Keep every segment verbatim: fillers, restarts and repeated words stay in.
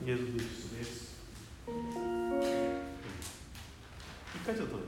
イエズブリストです。一回ちょっとです。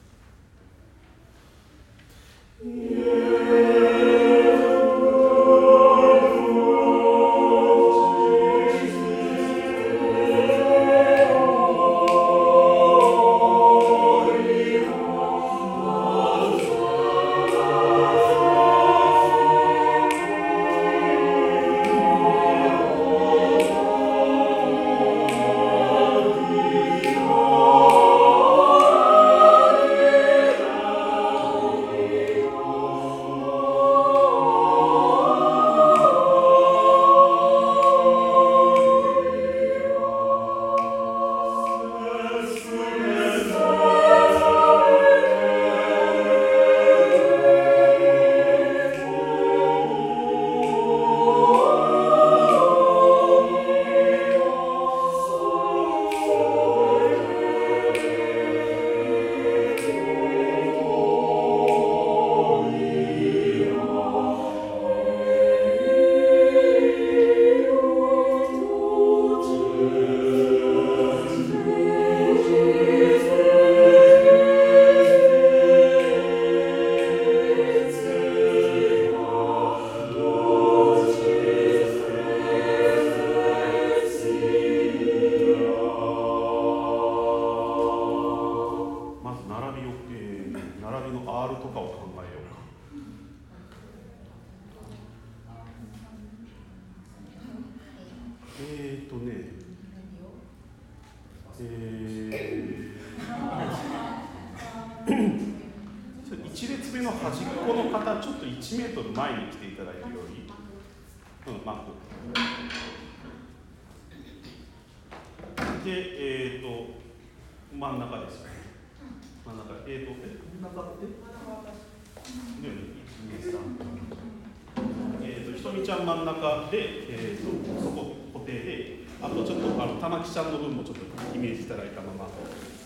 ちゃんの分もちょっとイメージいただいたまま。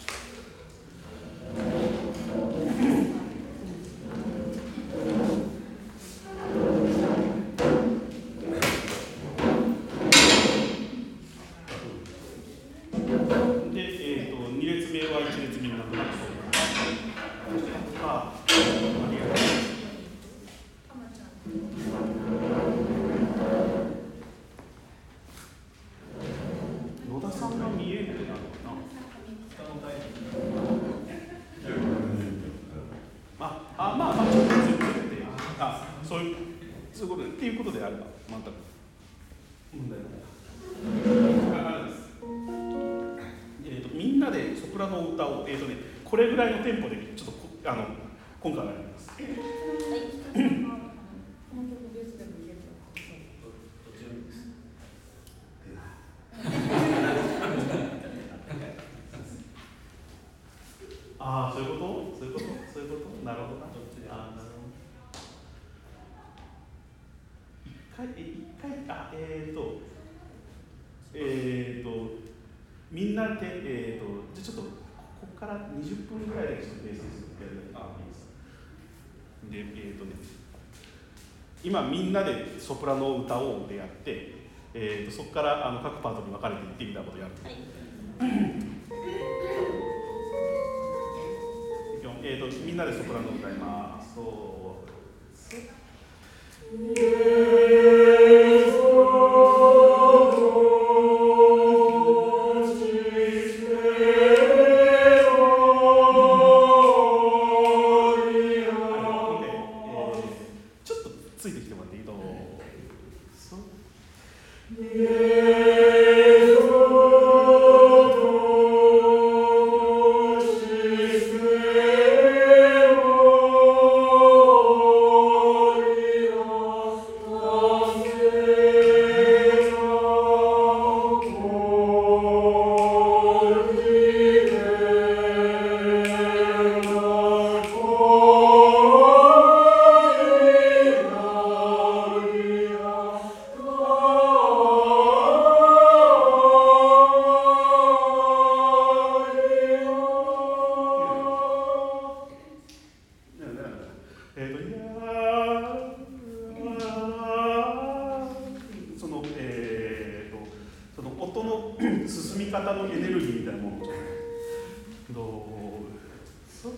で、えーと、に列目はいち列目になってます。あ、ありがとう。これぐらいのテンポでちょっとあの今回はやります。ああ、そういうこと？そういうこと？そういうこと？なるほどな。あ、なるほど。一回一回あえっ、ー、とえっ、ー、とみんなでえっ、ー、とじゃちょっとここからにじゅっぷんぐらいでちょっとベースやるあいいですか。で、えっ、ー、とね、今みんなでソプラノ歌おうでやって、えー、とそこからあの各パートに分かれていってみたいなことをやる。はい、えー、とみんなでソプラノ歌います。 Oh 音の進み方のエネルギーみたいなものじゃない。どうぞ。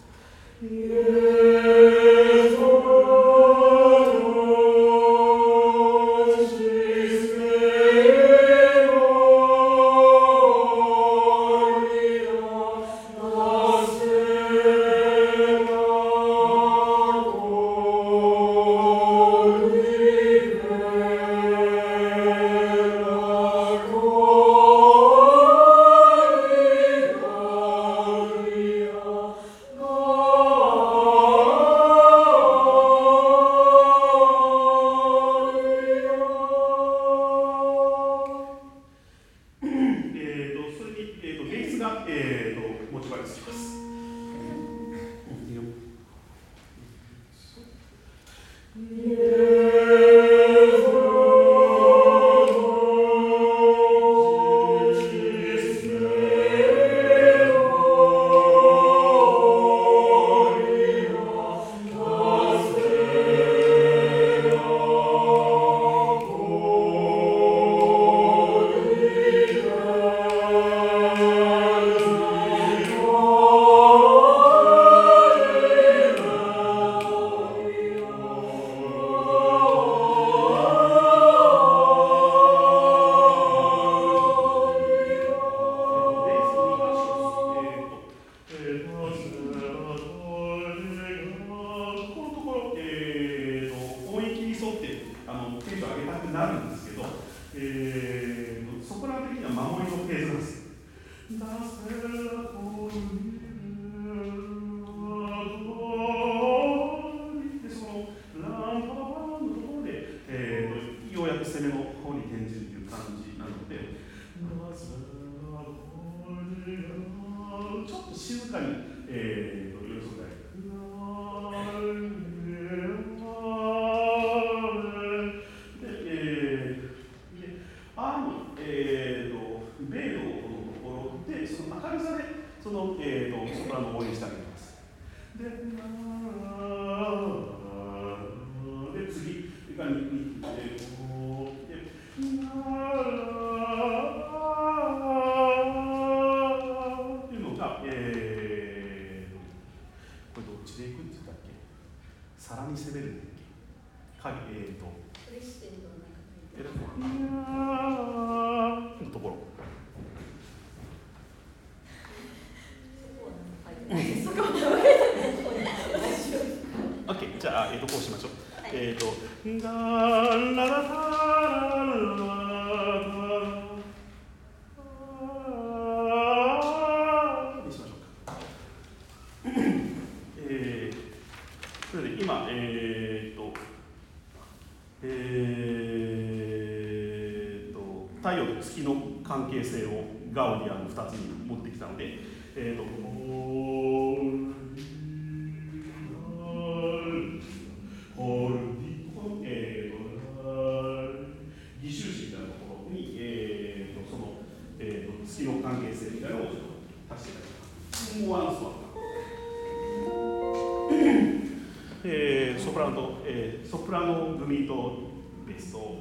関係性をガウディアのふたつに持ってきたので、えーと義手詞みたいなところに、えー、とその、えー、と月の関係性みたいなのをちょっと足していただきます。もうワンスワンえー、ソプラノと、えー、ソプラノ組とベースと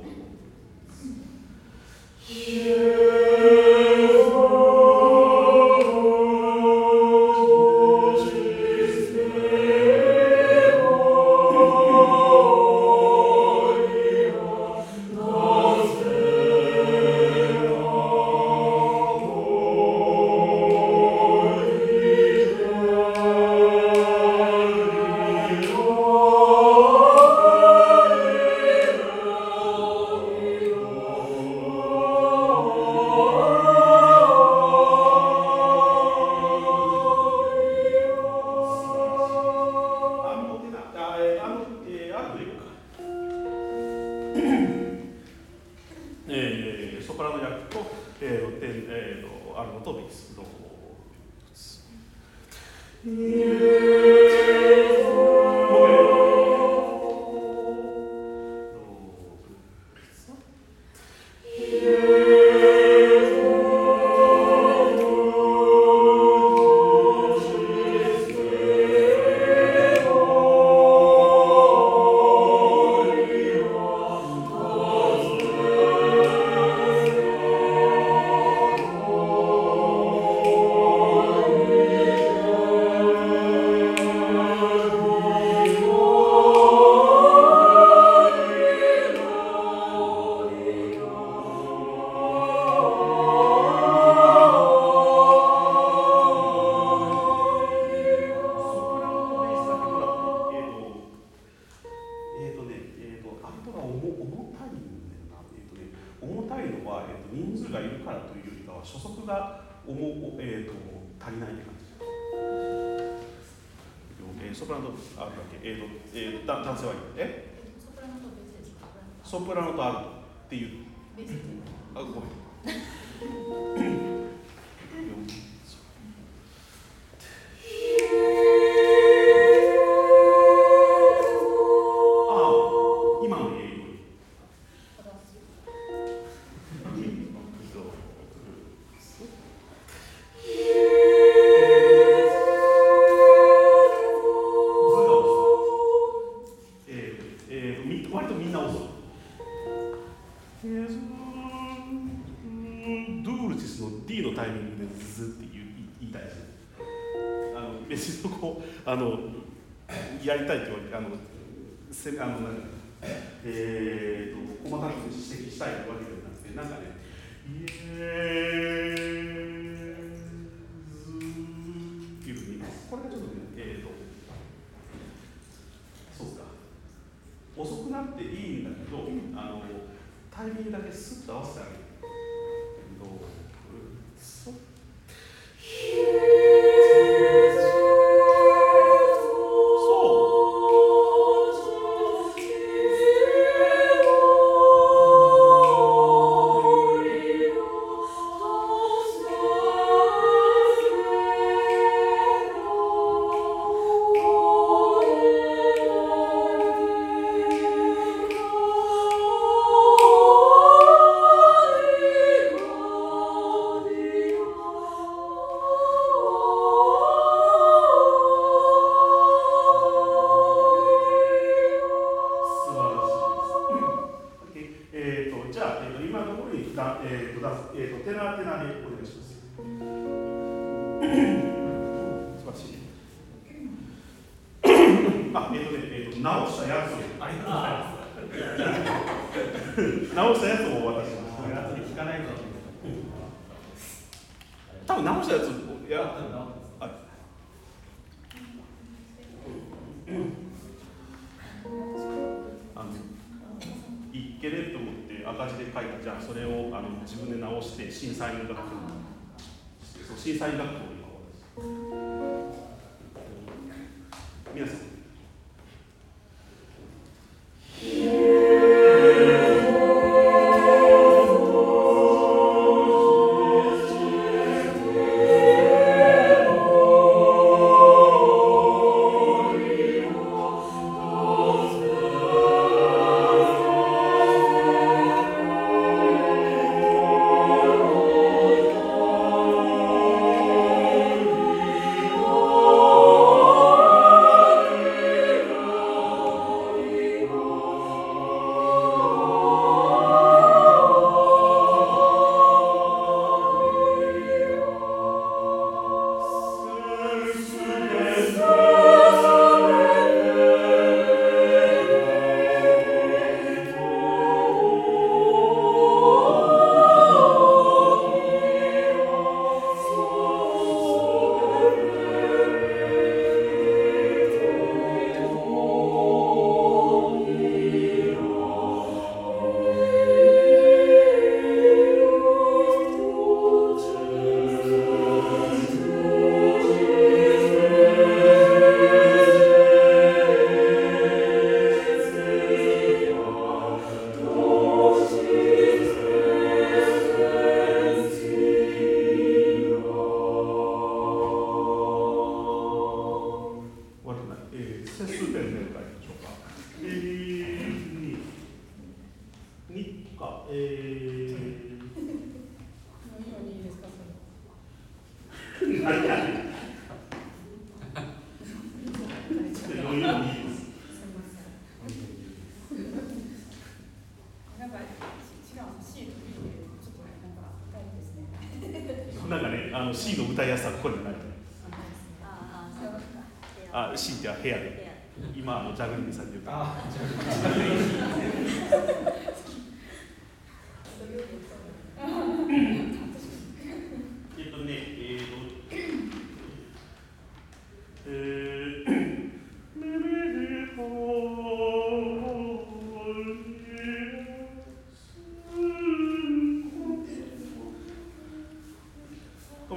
「 数がいるからというよりかは初速がおも、えー、と足りないって感じ。えー、ソプラノとあるだけ、えーとえー、だ男性はいいえソプラノと別ですか？ ソプラノとあるっていう別です。 あ、ごめんあのやりたいと言われてあのせあのなんかえーと細かく指摘したいわけではなくてなんかねイエズっていうふうにこれがちょっとねえーとそうか遅くなっていいんだけどあのタイミングだけスッと合わせてあげる。そう審査員学校審査員学校皆さんC の歌いやすさがここにない。あ、C っては部屋で。今あのジャグリングされてるから。えっとね、えーと、えー、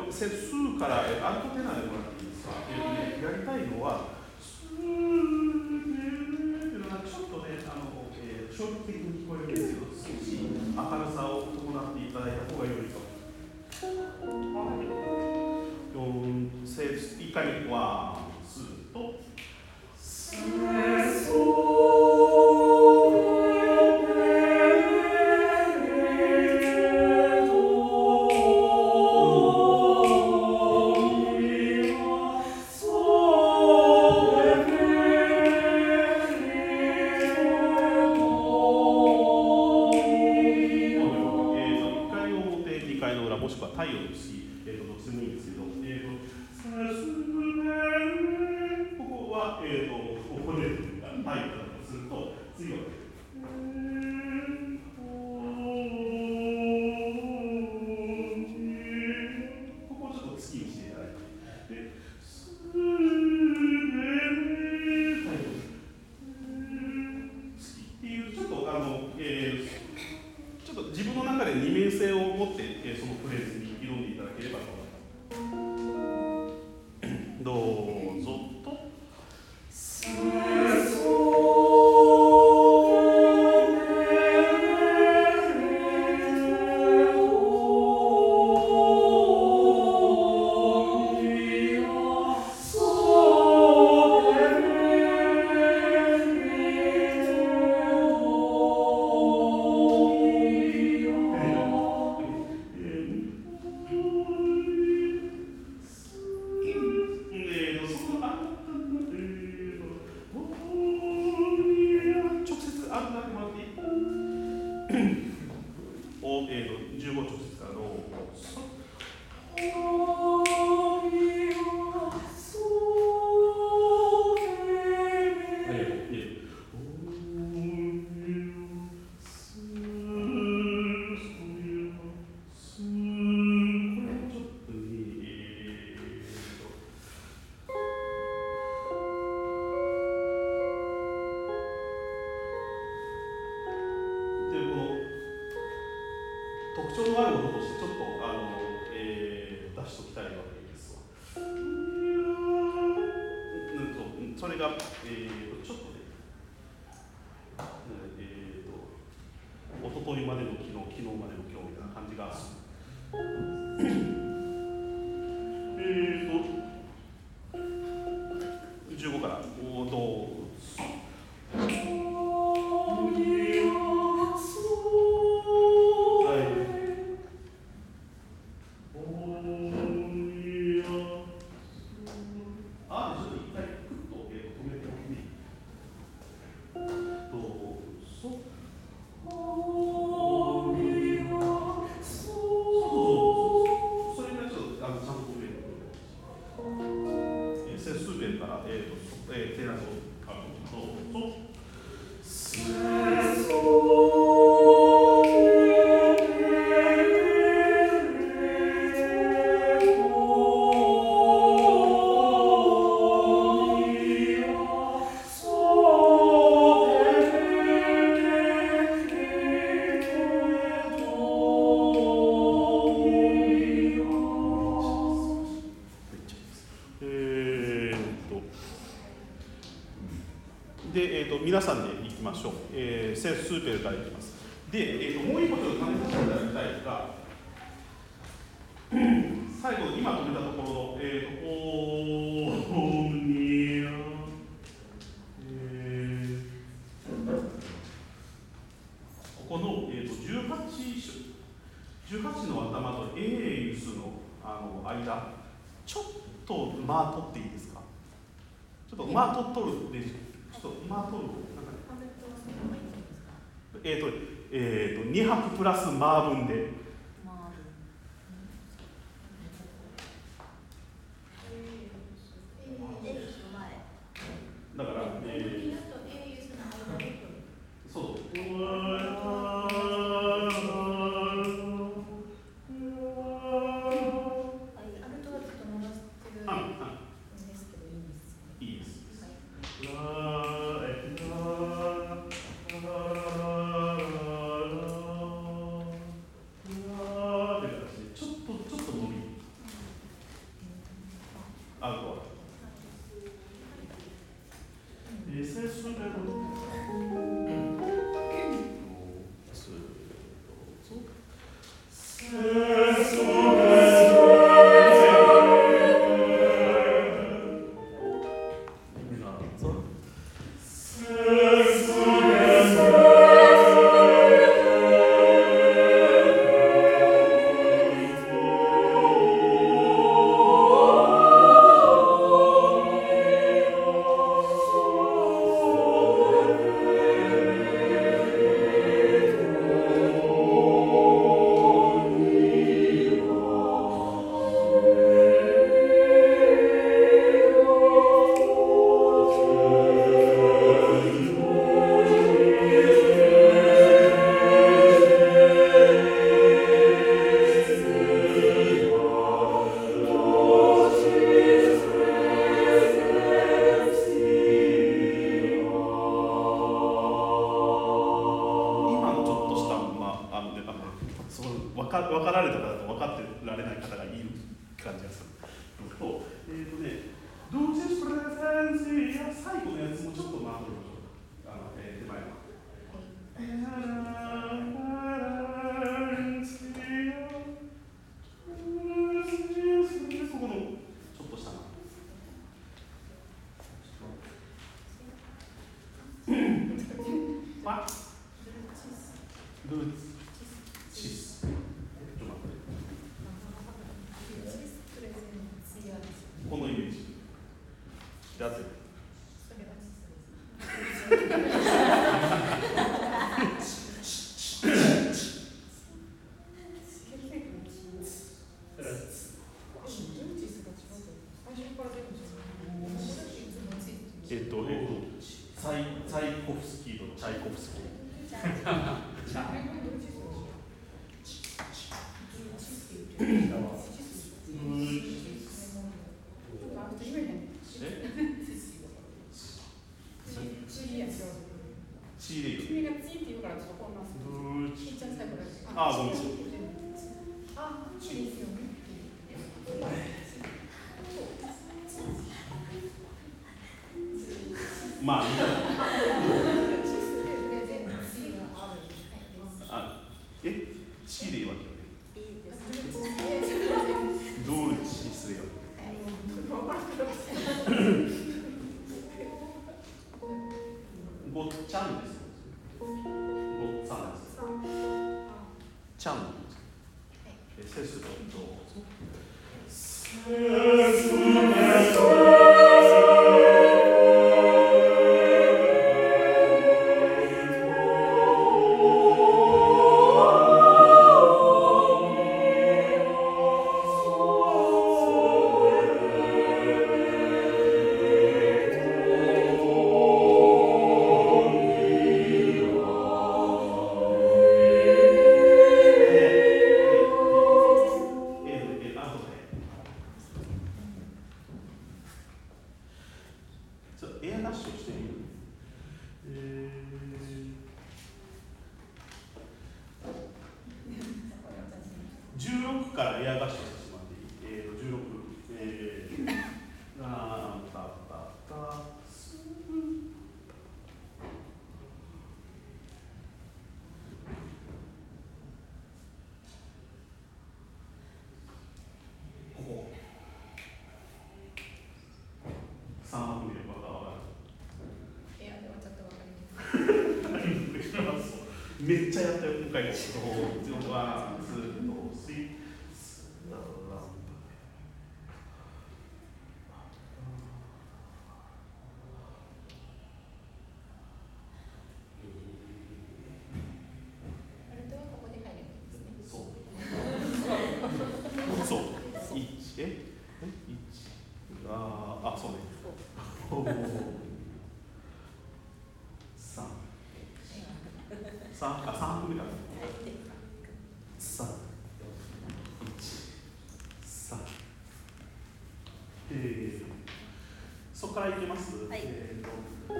数から、えー、アルトテナーでもらっていいですか。えーね、やりたいのは、スーっていうのがちょっとね、あの、えー、消極的に聞こえるんですけど、少し明るさを伴っていただいた方がよいと。いっかいめ、ワン、ツーと、スーソ皆さんでいきましょう。えー、セスーペルからいきます。で、えー、ともう一個ちょっと試していただきたいのが、最後、今止めたところの、えー、とオーニア、えー、ここの、えー、とじゅうはち種、じゅうはちの頭とエーユスの、あの間、ちょっと間取っていいですか？ちょっと間取っとるでしょ。ちょっと間取る。えっ、ー、と、えっ、ー、と、に拍プラスマー分で。だから、えー、そう。 かってられない方がいる感じがするのと、えっ、ー、とね、ドルチェスプレゼンシや最後のやつもちょっと待ってみましょうか。あの、えー、手前は。ここのちょっとしたな。パルチス。ちょっと待って。このイメージ。で合ってる。えっと、えっと、チャイ、チャイコフスキーとチャイコフスキー。あ、ごめんなさい。まあ、いいじゃない。あ、え、チでいいわけよね。どうチするよ。ごっちゃんです。ごっちゃんです。ちゃんです。セスとどうぞ。セスめっちゃやったよ、今回も。ワン、ツー、と、スリー。そう。いち、え、え、いち。ああ、そうね。さん。さん、あ、さん分目だね。さん、いち、さん。えー、そこからいきます。はい、えーと。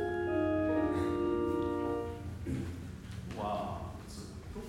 ワン、ツーと。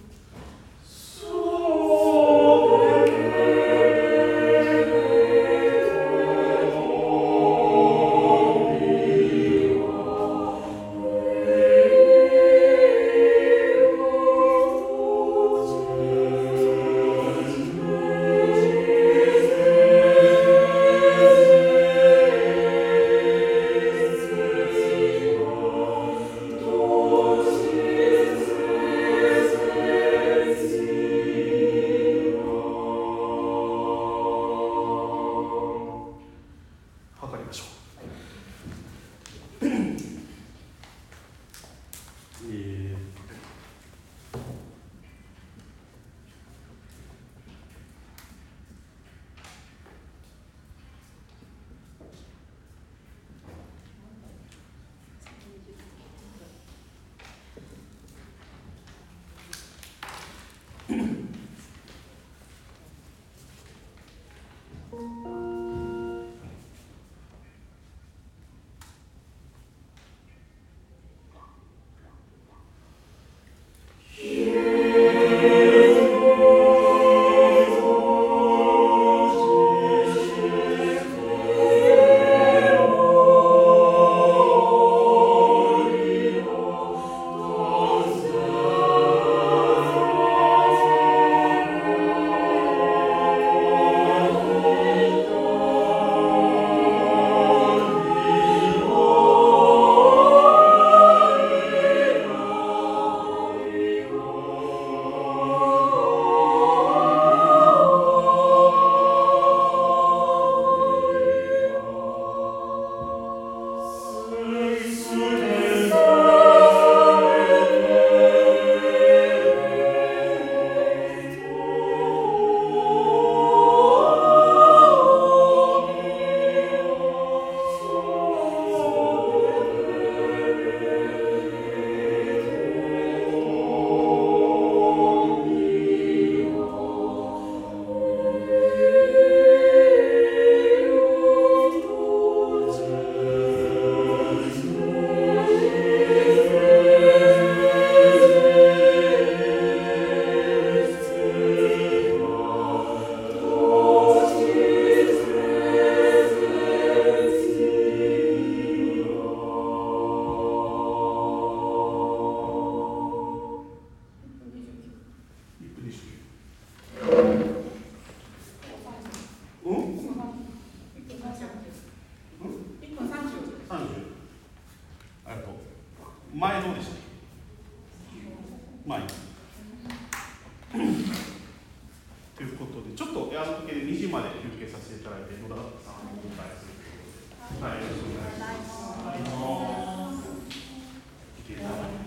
ちょっとあの時計でにじまで休憩させていただいて、野田さんをお迎えするということで、はい、よろしくお願いします。